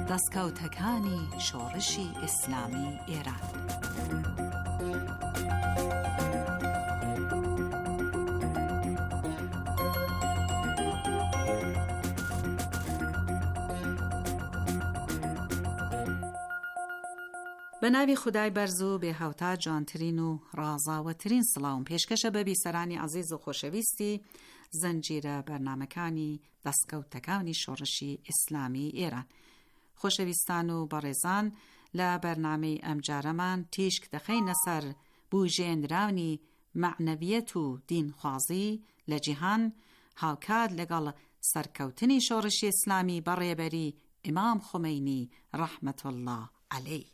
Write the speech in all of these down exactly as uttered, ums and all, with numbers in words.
دەستکەوتەکانی شۆڕشی ئیسلامی ئێران. بە ناوی خودای بەرز و بێهاوتا جوانترین و ڕازاوەترین سڵاوم پێشکەشە بە بیسەرانی عەزیز و خۆشەویستی زەنجیرە بەرنامەکانی دەستکەوتەکانی شۆڕشی ئیسلامی ئێران. خۆشەویستان و بەڕێزان، لە بەرنامەی ئەمجارەمان تیشک دەخەینە سەر بوژێنراونی معنەویەت و دینخوازی لە جیهان هاوکات لەگەڵ سەرکەوتنی شۆڕشی ئیسلامی بەڕێبەری ئیمام خومەینی ڕەحمەت الله عەلەیه.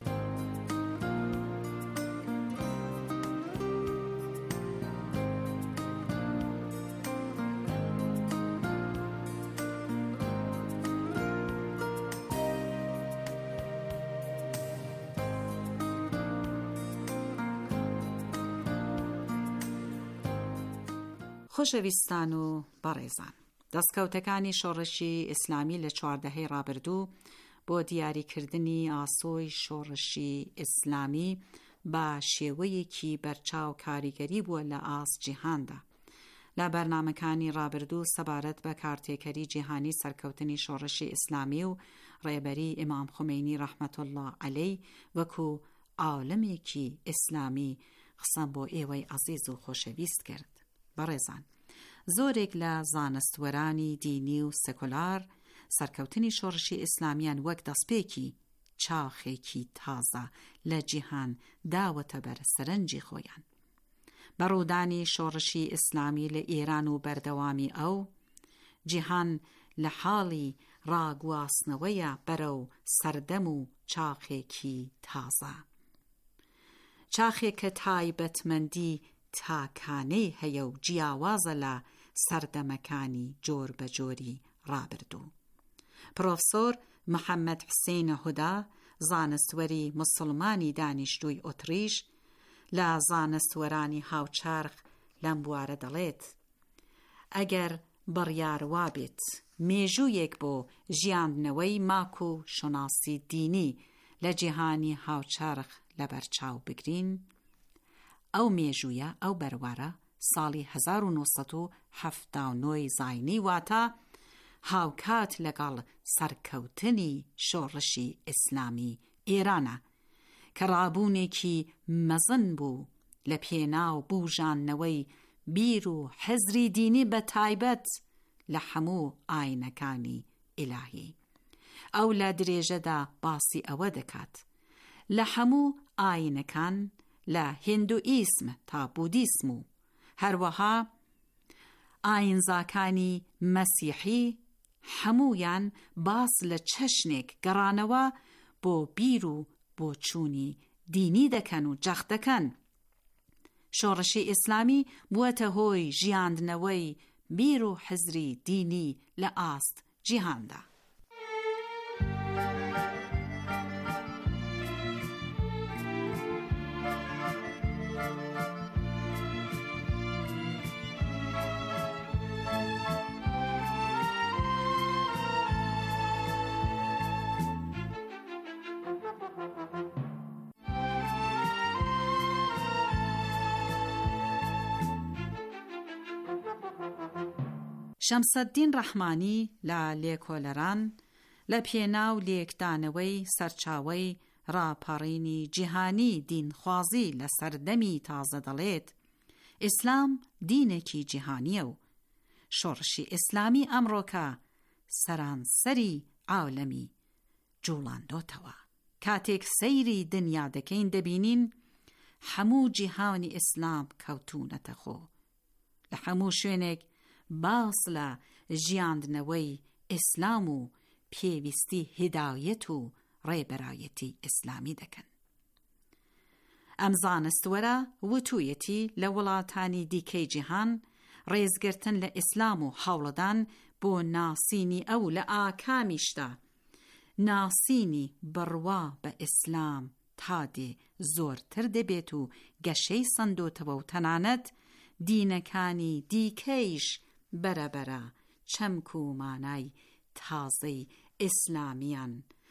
خۆشەویستان و بەڕێزان، دەستکەوتەکانی شۆڕشی ئیسلامی لە چواردەهەی ڕابردوو بۆ دیاریکردنی ئاسۆی شۆڕشی ئیسلامی بە شێوەیەکی بەرچاو کاریگەری بووە لە ئاس جیهاندا. لە بەرنامەکانی ڕابردوو سەبارەت بە کارتێکەری جیهانی سەرکەوتنی شۆڕشی ئیسلامی و ڕێبەری ئیمام خومەینی ڕەحمەت الله عەلەیه وەکو عالمێکی ئیسلامی قسەم بۆ ئێوەی عەزیز و خۆشەویست کرد. بەڕێزان، زۆرێک لە زانستوەرانی دینی و سەکولار سەرکەوتنی شۆڕشی ئیسلامیان وەک دەستپێکی چاخێکی تازە لە جیهان داوەتە بەر سەرنجی خۆیان. بەڕوودانی شۆڕشی ئیسلامی لە ئێران و بەردەوامی ئەو جیهان لە حاڵی ڕاگواستنەوەیە بەرەو سەردەم و چاخێکی تازە، چاخێک کە تایبەتمەندی تاکانەی هەیە و جیاوازە لە سەردەمەکانی جۆر بە جۆری ڕابردوو. پرۆفسۆر محەممەد حوسێن هودا، زانستوەری موسڵمانی دانیشتووی ئۆتریش، لە زانستوەرانی هاوچارخ لەم بوارە دەڵێت: ئەگەر بڕیاروا بێت مێژوویەک بۆ ژیاندنەوەی ماک و شوناسی دینی لە جیهانی هاوچارخ لەبەرچاو بگرین، ئەو مێژوویە ئەو بەروارە ساڵی هەزار و نۆسەد و هەفتا و نۆ زاینی واتە هاوکات لەگەڵ سەرکەوتنی شۆڕشی ئیسلامی ئێرانە کە ڕابوونێکی مەزن بوو لە پێناو بوژاننەوەی بیر و حەزری دینی بە تایبەت لە هەموو ئاینەکانی ئیلاهی. ئەو لە درێژەدا باسی ئەوە دەکات لە هەموو ئاینەکان، لە هیندوئیسم تا بودیسم و هەروەها ئاینزاکانی مەسیحی، هەموویان باس لە چەشنێک گەڕانەوە بۆ بیر و بۆ چوونی دینی دەکەن و جەخت دەکەن. شۆڕشی ئیسلامی بووەتە هۆی ژیاندنەوەی بیر و حەزری دینی لە ئاست جیهاندا. شەمسەددین ڕەحمانی لە لێکۆلەران لە پێناو لێکدانەوەی سەرچاوەی ڕاپەڕینی جیهانی دینخوازی لە سەردەمی تازە دەڵێت: ئیسلام دینێکی جیهانیە و شۆڕشی ئیسلامی ئەمڕۆکە سەرانسەری عالەمی جوڵاندۆتەوە. کاتێک سەیری دنیا دەکەین دەبینین هەموو جیهانی ئیسلام کەوتونەتە خۆ. لە هەموو شوێنێک باس لە ژیاندنەوەی ئیسلام و پێویستی هیدایەت و ڕێبەرایەتی ئیسلامی دەکەن. ئەم زانستوەرە وتوویەتی لە وڵاتانی دیکەی جیهان ڕێزگرتن لە ئیسلام و هەوڵەدان بۆ ناسینی ئەو لە ئاکامیشدا ناسینی بڕوا بە ئیسلام تادێ زۆرتر دەبێت و گەشەی سندۆتەوە و تەنانەت دینەکانی دیکەیش بەرەبەرە چەمک و مانای تازەی ئیسلامیان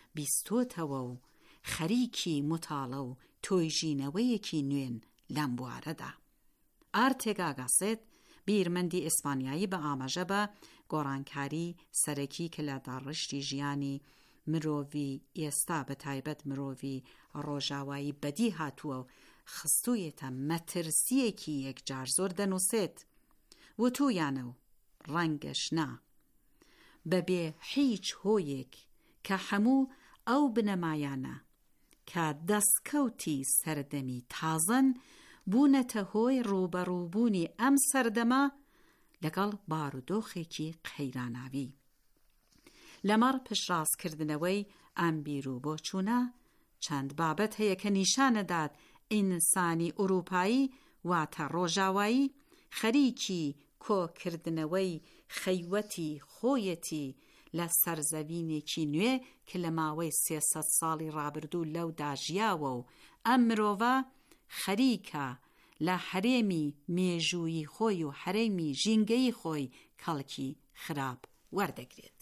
بیستۆتەوە و خەریکی متاڵە و تۆیژینەوەیەکی نوێن لەم بوارەدا. ئارتێگاگاسێت بیرمەندی ئیسپانیایی بە ئاماژە بە گۆڕانکاری سەرەکی کە لە داڕشتی ژیانی مرۆڤی ئێستا بە تایبەت مرۆڤی ڕۆژاوایی بەدی هاتووە و خستوویەتە مەترسیەکی یەکجار زۆر دەنووسێت وتویانە و ڕەنگەش نا بەبێ هیچ هۆیەک کە هەموو ئەو بنەمایانە کە دەستکەوتی سەردەمی تازن بوونەتە هۆی ڕوبەڕووبوونی ئەم سەردەما لەگەڵ بارودۆخێکی قەیراناوی. لەمەڕ پشتڕاستکردنەوەی ئەم بیرروو بۆ چوونە چەند بابەت هەیە کە نیشانەدات ئینسانی ئوروپایی واتە ڕۆژاوایی خەریکی کۆکردنەوەی خەیوەتی خۆیەتی لە سەرزەوینێکی نوێ کە لە ماوەی سێسەد ساڵی ڕابردوو لەو داژیاوە و ئەم مرۆڤە خەریکە لە هەرێمی مێژووی خۆی و هەرێمی ژینگەی خۆی کەڵکی خراپ وەردەگرێت.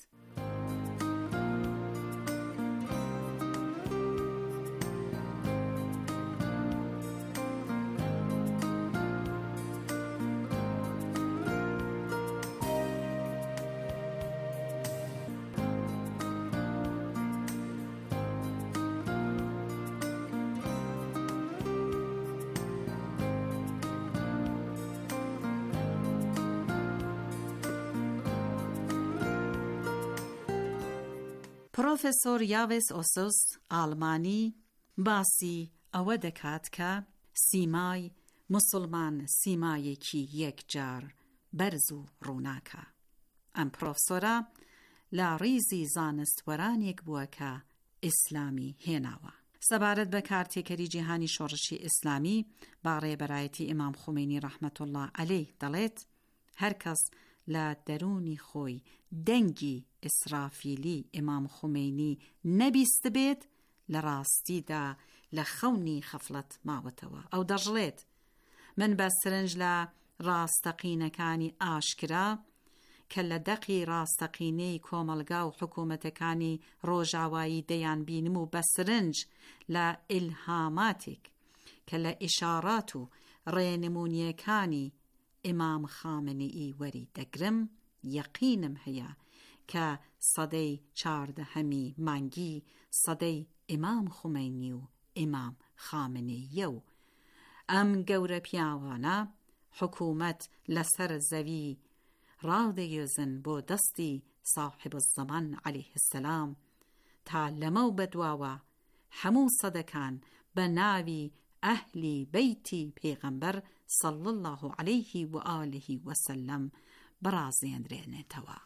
پرۆفسۆر یاڤس ئۆسۆس ئالمانی باسی ئەوە دەکات کە سیمای موسڵمان سیمایەکی یەکجار بەرز و ڕووناکە. ئەم پرۆفسۆرە لە ڕیزی زانستوەرانێک بووە کە ئیسلامی هێناوە. سەبارەت بە کارتێکەری جیهانی شۆڕشی ئیسلامی با ڕێبەرایەتی ئیمام خومینی ڕەحمەتوڵڵا عەلەیه دەڵێت هەر کەس لە دەرونی خۆی دەنگی ئیسرافیلی ئیمام خومینی نەبیست بێت لە ڕاستیدا لە خەونی خەفڵەت ماوەتەوە. ئەو دەژڵێت من بە سرنج لە ڕاستەقینەکانی ئاشکرا کە لە دەقی ڕاستەقینەی کۆمەلگا و حکوومەتەکانی ڕۆژاوایی دەیان بینم و بە سرنج لە ئیلهاماتێک کە لە ئیشارات و ڕێنمونیەکانی ئیمام خامنەئی وەری دەگرم یەقینم هەیە کە سەدەی چاردەهەمی مانگی سەدەی ئیمام خومینی و ئیمام خامنەییە و ئەم گەورە پیاوانە حکوومەت لەسەر زەوی ڕاودەیێزن بۆ دەستی صاحب الزەمان عەلەیه السەلام تا لەمە و بەدواوە هەموو سەدەکان بە ناوی ئەهلی بەیتی پێغەمبەر صلی الله علیه و آله و سلم بەڕازێنرێنێتەوە.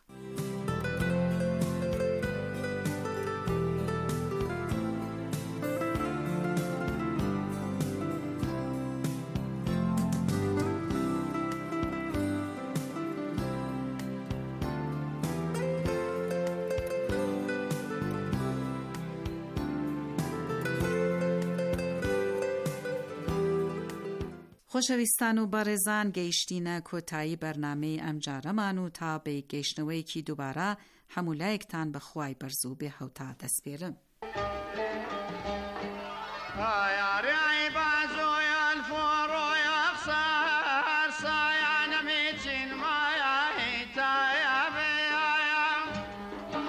خۆشەویستان و بەڕێزان گەیشتینە کۆتایی بەرنامەی ئەم جارەمان و تا بە گەیشتنەوەیەکی دووبارە هەموو لایەکتان بە خوای بەرز و بێ هەوتا دەسپێرم.